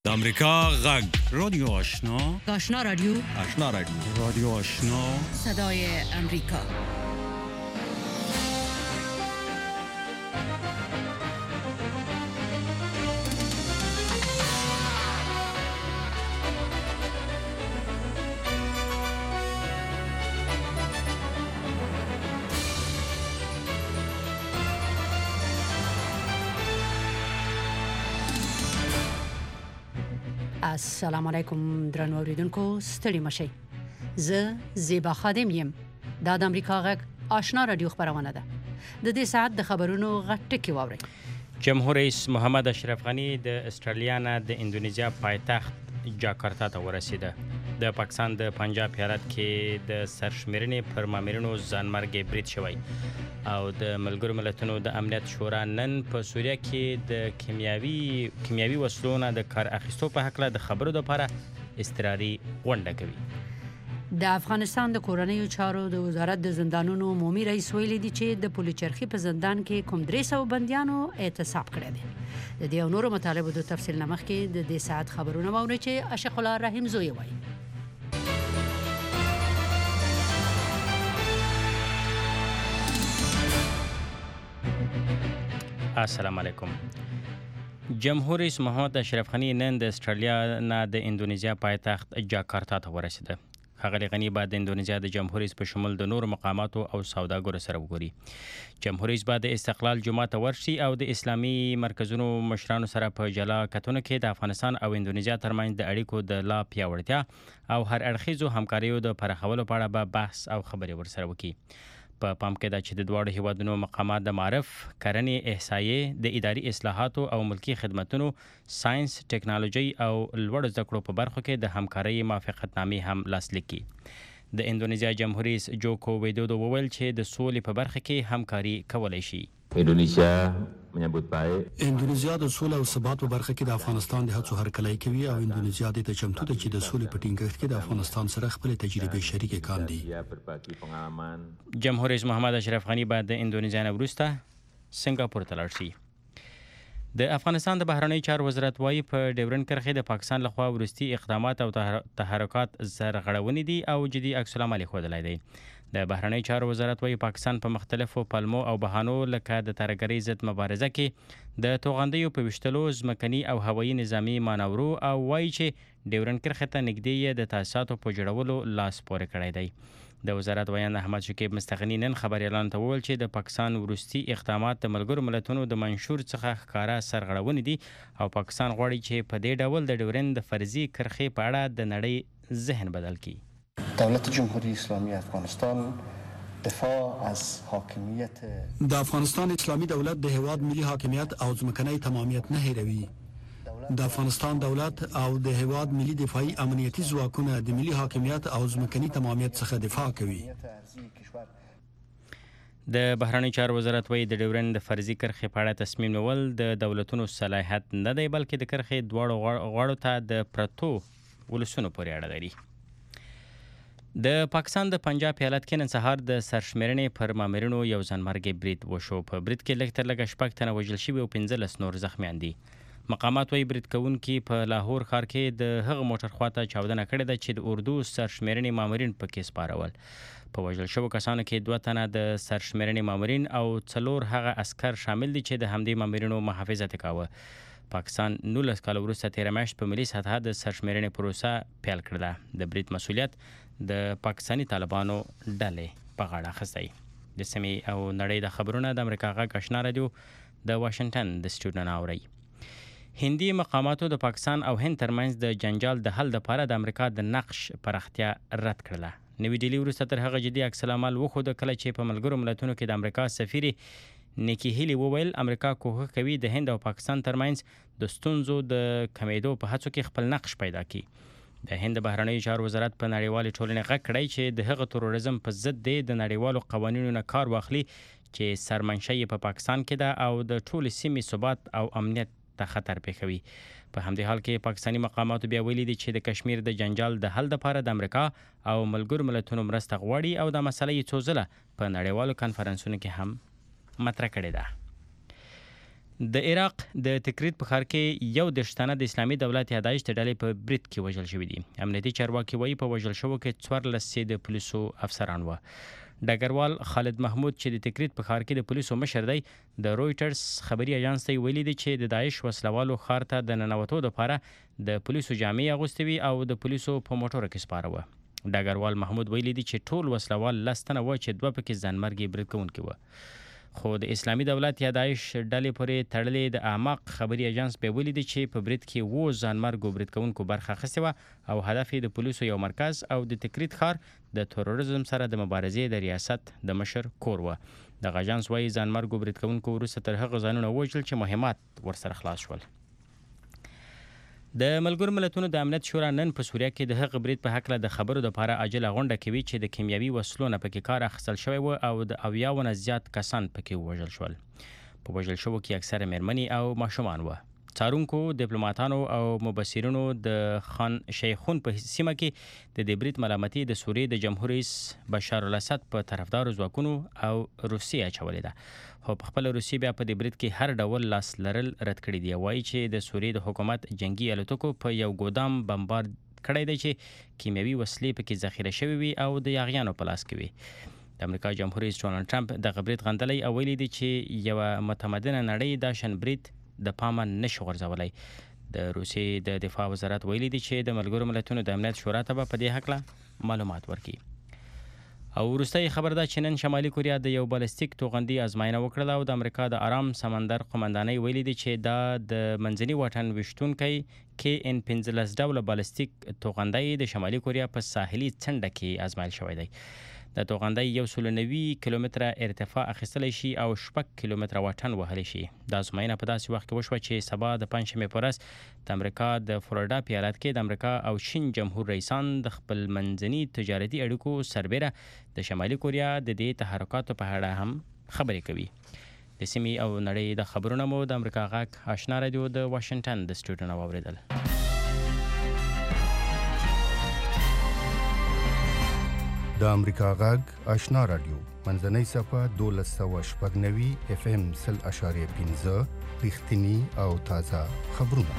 د امریکا غږ رادیو آشنا آشنا رادیو رادیو آشنا صدای امریکا. السلام علیکم درنو اوریدونکو، ستړي مشئ. زه زیبا خادم یم. دا د امریکا غږ آشنا رادیو خبرونه ده. د دې ساعت د خبرونو غټکی واورئ. جمهور رئیس محمد اشرف غنی د استرالیا نه د اندونیزیا پایتخت جاکارتا ته ورسېده. د پاکستان د پنجاب ایالت کې د سرشمېرنې پر مامورینو ځانمرګي برید شوی او د ملګرو ملتونو د امنیت شورا نن په سوریه کې د کیمیاوي وسلو نه د کار اخیستو په هکله د خبرو لپاره اضطراري غونډه کوي. د افغانستان د کورنیو چارو د وزارت د زندانونو عمومي رئیس ویلي دی چې د پولیچرخي په زندان کې کوم 300 بنديانو اعتصاب کړی دی. د دې او نورو مطالبو د تفصیل نمخ کې د دې ساعت خبرونه واورئ چې اشق الله رحیم زوی وایي. السلام علیکم. جمهور رئیس محمد اشرف غنی نن د استرالیا نه د اندونیزیا پایتخت جاکارتا ته ورسېده. ښاغلی غنی بعد د اندونیزیا د جمهور رئیس په شمول د نورو مقاماتو او سوداګرو سره وګوري. جمهور رئیس بعد د استقلال جمعه ته ورشي او د اسلامي مرکزونو مشرانو سره په جلا کتنو کې د افغانستان او اندونیزیا ترمنځ د اړیکو د لا پیاوړتیا او هر اړخیزو همکاریو د پراخولو په اړه به بحث او خبرې ورسره وکړي. په پام کې ده چې د دواړو هیوادونو مقامات د معرف، کرنې، احصایې، د اداري اصلاحاتو او ملکی خدمتونو، ساينس، ټکنالوژي او لوړ زده کړو په برخو کې د همکارۍ موافقتنامې هم لاسلیک کړي. د اندونیزیا جمهور رئیس جوکو ویدودو وویل چې د سولې په برخه کې همکاري کولای شي. اندونیزیا د سولې او ثبات په برخه کې د افغانستان د هڅو هرکلی کوي او اندونیزیا د چمتو ده چې د سولې په ټینګښت کې د افغانستان سره خپل تجربې شریکې کاندي. جمهور رئیس محمد اشرف غنی بعد د اندونیزیا نه وروسته سنگاپور ته لاړ شي. د افغانستان د بهرنی چارو وزارت وايي په ډیورنډ کرښې د پاکستان لخوا ورستي اقدامات او تحرکات زرغړونې دي او جدي عکس العمل ښودلی دی. د بهرنی چارو وزارت وايي پاکستان په مختلفو پلمو او بهانو لکه د ترهګرۍ ضد مبارزه کې د توغندیو په ویشتلو، ځمکني او هوایي نظامي مانورو او وايي چې ډیورنډ کرښې ته نږدې یې د تاسیساتو په جوړولو لاس پورې کړی دی. د وزارت ویان احمد شکیب مستغنی نن خبریالانو ته وویل چې د پاکستان وروستي اقدامات د ملګرو ملتونو د منشور څخه ښکاره سرغړونې دي او پاکستان غواړي چې په دې ډول د ډیورنډ د فرضي کرښې په اړه د نړۍ ذهن بدل کړي. دولت جمهوری اسلامی افغانستان دفاع از حاکمیت د افغانستان اسلامي دولت د هیواد ملي حاکمیت او ځمکنی تمامیت نه هیروي. د افغانستان دولت او د هیواد ملي دفاعي امنیتي ځواکونه د ملي حاکمیت او ځمکني تمامیت څخه دفاع کوي. د بهرنی چارو وزارت وايي د ډیورنډ د فرضي کرښې په اړه تصمیم نیول د دولتونو صلاحیت نه دی، بلکې د کرښې دواړو غاړو ته د پرتو ولسونو پورې اړه لري. د پاکستان د پنجاب ایالت کې نن سهار د سرشمېرنې پر مامورینو یو ځانمرګي برید وشو. په برید کې لږ تر لږه 6 تنه وژل شوي او 15 نور زخمیان دي. مقامات وايي برید کوونکي په لاهور ښار کې د هغه موټر خواته چاودنه کړې ده چې د اردو سرشمېرنې مامورین پکې سپارول. په وژل شوو کسانو کې 2 تنه د سرشمېرنې مامورین او 4 هغه عسكر شامل دي چې د همدې مامورینو محافظت کاوه. پاکستان 19 کال وروسته 13 میاشت په ملي سطحه د سرشمېرنې پروسه پیل کړه. د برید مسؤلیت د پاکستاني طالبانو ډلې په غاړه اخیستی. د سیمې او نړۍ د خبرونه د امریکا غږ آشنا رادیو د واشنگټن د سټوډیو نه اورئ. هندي مقاماتو د پاکستان او هند ترمنځ د جنجال د حل لپاره د امریکا د نقش پراختیا رد کړله. نوی ډیلی وروسته تر هغه جدي عکس العمل وښود کله چې په ملګرو ملتونو کې د امریکا سفیر نیکی هیلی وویل امریکا کوښښ کوي د هند او پاکستان ترمنځ د ستونزو د کمیدو په هڅو کې خپل نقش پیدا کړي. د هند بهرنی چارو وزارت په نړیوالې ټولنې غږ کړی چې د هغه تروریزم په ضد د نړیوالو قوانینو نه کار واخلي چې سرمنشأ یې په پاکستان کې ده او د ټولې سیمې ثبات او امنیت ته خطر پېښوي. په همدې حال کې پاکستاني مقاماتو بیا ویلي دي چې د کشمیر د جنجال د حل لپاره د امریکا او ملګرو ملتونو مرسته غواړي او دا مسله یې څو ځله په نړیوالو کنفرانسونو کې هم مطرح کړې ده. د عراق د تکریت په ښار کې یو دشتانه د اسلامي دولت یادایش د ډلې په برید کې وژل شوی دي. امنیتي چارواکي وایي په وژل شوو کې 14 د پولیسو افسران و. ډګروال خالد محمود چې د تکریت په ښار کې د پولیسو مشر دی د رويټرز خبري اژانس ته ویلي دی چې د داعش وسلوالو ښار ته د ننوتو لپاره د پولیسو جامې اغوستې وي او د پولیسو په موټر کې سپاره و. ډګروال محمود ویلي دی چې ټول وسلوال لستنه و چې دوه پکې ځانمرګي برید کوونکي و. خو د اسلامي دولت یا داعش ډلې پورې تړلې د اعماق خبري اژانس به ولیدي چې په برید کې وو ځانمرګو برید کوونکو برخه اخیستې و او هدف د پولیسو یو مرکز او د تکریت ښار د تروریزم سره د مبارزې د ریاست د مشر کور و. د اژانس وايي ځانمرګو برید کوونکو وروسته تر هغه ځانونه وژل چې مهمات ورسره خلاص شول. د ملګرو ملتونو د امنیت شورا نن په سوریه کې د هغه برید په حق له د خبرو لپاره عاجله غونډه کوي چې د کیمیاوي وسلو نه پکې کار اخیستل شوی و او د 70 نه زیات کسان پکې وژل شول. په وژل شوو کې اکثره مېرمنې او ماشومان و. څارونکو ډیپلوماټانو او مبصرینو د خان شیخون په سیمه کې د دې برید ملامتي د سوریې د جمهور رئیس بشار الاسد په طرفدار ځواکونو او روسیې اچولې ده. خو په خپل روسیې بیا په دې برید کې هر ډول لاس لرل رد کړی دی. وایي چې د سوریې د حکومت جنگي الوتکو په یو ګودام بمبار کړی دی چې کیمیاوي وسلې پکې ذخیره شوی وي او د یاغیانو په لاس کې وي. د امریکا جمهور رئیس ډونالد ټرمپ د برید غندلی او ویلي دی چې یو متمدنه نړۍ دا شن برید د پامه نشي غورځولای. د روسیې د دفاع وزارت ویلي دی چې د ملګرو ملتونو د امنیت شورا ته په دې حق له معلومات ورکړي. او وروستۍ خبر ده چې نن شمالي کوریا د یو بالستیک توغندي ازمایښت وکړه او د امریکا د آرام سمندر قومندانۍ ویلي دی چې دا د منځني واټن وشتونکي KN-15 ډول بالستیک توغندي د شمالي کوریا په ساحلي څنډه کې ازمایل شوی دی. د توغندي 190 کیلومتره ارتفاع اخیستلی شي او 6 کیلومتره واټن وهلی شي. د ازمایښت په داسې وخت کې وشوه چې سبا د پنځشنبې په ورځ د امریکا د فلوریډا ایالت کې د امریکا او چین جمهور رئیسان د خپل منځني تجارتي اړیکو سربېره د شمالي کوریا د دې تحرکاتو په اړه هم خبرې کوي. د سیمې او نړۍ د خبرونو مو د امریکا غږ آشنا رادیو د واشنگټن د سټوډیو نه واوریدل. د امریکا غږ آشنا رادیو منځنۍ صفه 1290 FM 0.5 رښتینی او تازه خبرونه.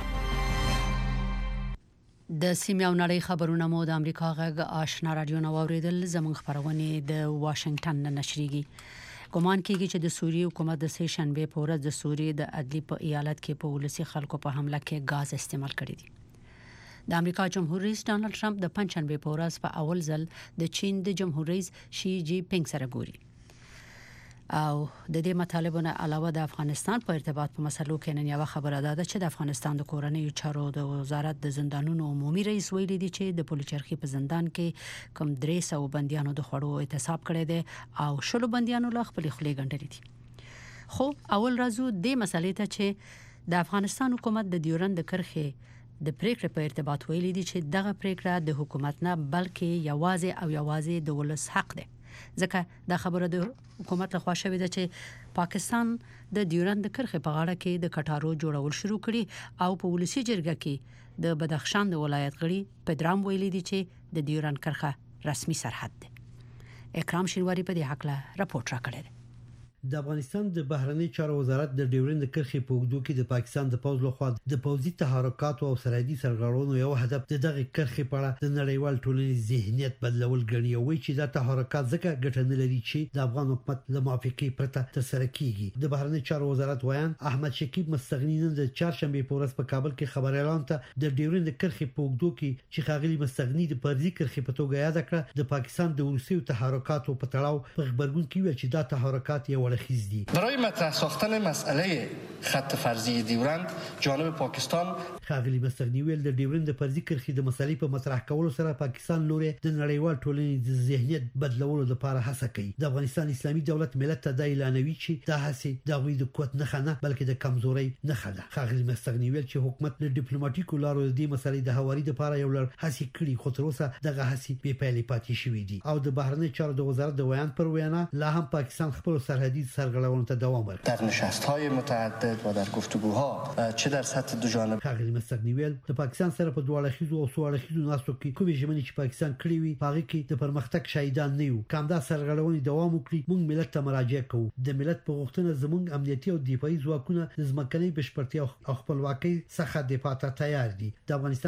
د سیمې او نړۍ خبرونه مو د امریکا غږ آشنا رادیو نه واوریدل. زموږ خبرونه د واشنگټن نه نشریږي. ګومان کیږي چې د سوریې حکومت د سه شنبه په ورځ د سوریې د عدلي په ایالت کې په ولسی خلکو په حمله کې غاز استعمال کړی دی. د امریکا جمهور رئیس ډونالد ټرمپ د پنځشنبه په ورځ په اول ځل د چین د جمهور رئیس شي جی پینګ سره ګوري او د دې مطالبونو علاوه د افغانستان په ارتباط په مسلو کې نن یو خبره ده چې د افغانستان د کورنیو چارو د وزارت د زندانونو عمومي رئیس ویلي دی چې د پولیچرخي په زندان کې کم 300 بنديانو د خړو احتساب کړی دی او شلو بنديانو له خپل خلې ګڼلې دي. خو اول راځو د مسلې ته چې د افغانستان حکومت د ډیورند کرخه د پریکړې په ارتباط ویلي دي چې دغه پریکړه د حکومت نه بلکې یوازې د ولس حق ده. ځکه دا خبره د حکومت له خوا شوې ده چې پاکستان د ډیورند کرخه په غاړه کې د کټارو جوړول شروع کړي او په ولسی جرګه کې د بدخشان د ولایت غړي پدرام ویلي دي چې د ډیورند کرخه رسمي سرحد ده. اکرام شینواری په دې حق له راپورټ راکړی. د افغانستان د بهرنی چارو وزارت د ډیورند کرخې په وګړو کې د پاکستان د پوز لخوا د پوزي تحرکات او سرحدي سرغړونو یو هدف د دغه کرخې په اړه د نړیوال ټولنې ذهنیت بدلول ګڼي او چې دا تحرکات ځکه ګټه نه لري چې د افغان حکومت له موافقې پرته ترسره کیږي. د بهرنی چارو وزارت ویان احمد شکیب مستغنی نن د چهارشنبه په ورځ په کابل کې خبر اعلان ته د ډیورند کرخې په وګړو کې چې خاغلی مستغنی د فرضي کرخې په توګه یاد کړ د پاکستان د روسي تحرکاتو په تړاو په خبرګون کې ویل چې دا تحرکات یو برای مطرح ساختن مسئله خط فرضی دیورند جانب پاکستان خاغلی مستغنی ویل د ډیورند فرضی کرخې د مسلې په مطرح کولو سره پاکستان لوري د نړیوال ټولنې د ذهنیت بدلولو لپاره هڅه کوي. د افغانستان اسلامي دولت ملت ته د اعلانوي چې دا هڅه د غوي د قوت نه خنه بلکې د کمزوري نه خله. خاغلی مستغنی ویل چې حکومت له ډیپلوماټیکو لارو د دې مسلې د هواري لپاره یو لړ هڅې کړې خو تر اوسه دغه هڅې بې پایلې پاتې شوې دي او د بهرنی چارو د وزارت د ویان پر وینا لا هم پاکستان خپل سرحدي سرغړونو ته دوام ورکوي. در نشست‌های متعدد و در گفتگوها چه در سطح دو جانبه خاغلی نصرنیویل د پاکستان سره په دواړه خيزو او سوړه خيزو ناسو کې کومې ژمنې چې پاکستان کړې وي هغه کې د پرمختګ شاهدان نه یو کامدا سرغړونې دوام وکړي موږ ملت ته مراجعه کوو د ملت په غوښتنه زموږ امنیتي او دفاعي ځواکونه د ځمکنۍ بشپړتیا او خپلواکۍ څخه دفاع ته تیار دي د افغانستان